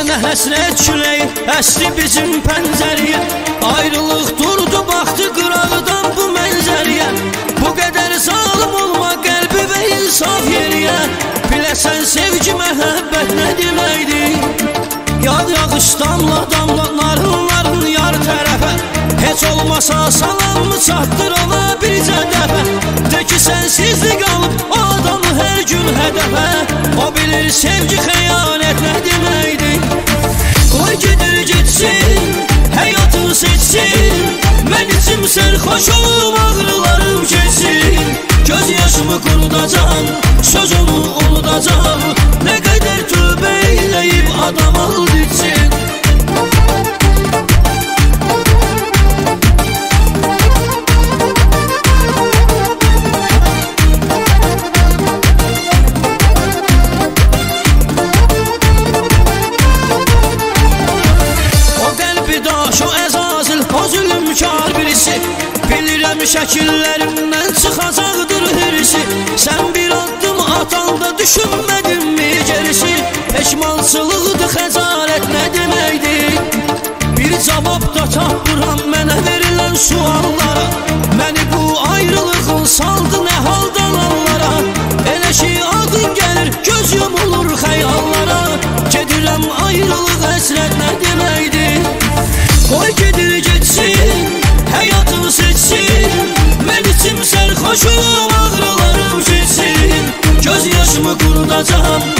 Sənə həsrət küləyi əsdi bizim pəncəriyə, ayrılıq durdu baxdı qırağıdan bu mənzəriyə. Bu qədər zalım olma qəlbi və insaf yeriyə, biləsən sevgi məhəbbət nə deməkdir. Yağ yağış damla damla narınların yar tərəfə, heç olmasa salamı çatdır ona bircə dəfə. De ki sənsizlik alıb o adamı hər gün hədəfə, o bilir sevgi xəyanət nə deməkdir. Qoy gedir getsin, həyatını seçsin, mən içim sərxoş olub ağrılarım keçsin. Göz yaşımı qurudacam, sözümü unudacam, nə qədər tövbə eləyib adam aldı için. Bilirəm şəkillərimdən çıxacaqdır hirsi, sən bir addım atanda düşünmədin mi gerisi? Peşmançılıqdır xəcalət nə deməkdir? Bir cavab da tapıram mənə verilən suallara, məni bu ayrılığın saldı nə haldalanlara. Elə ki adın gəlir göz yumulur xəyallara, gedirəm ayrılıq həsrət nə deməkdir? Qoy gedir getsin, həyatımı seçsin, mən içim sərxoşum ağrılarım keçsin. Göz yaşımı qurudacam,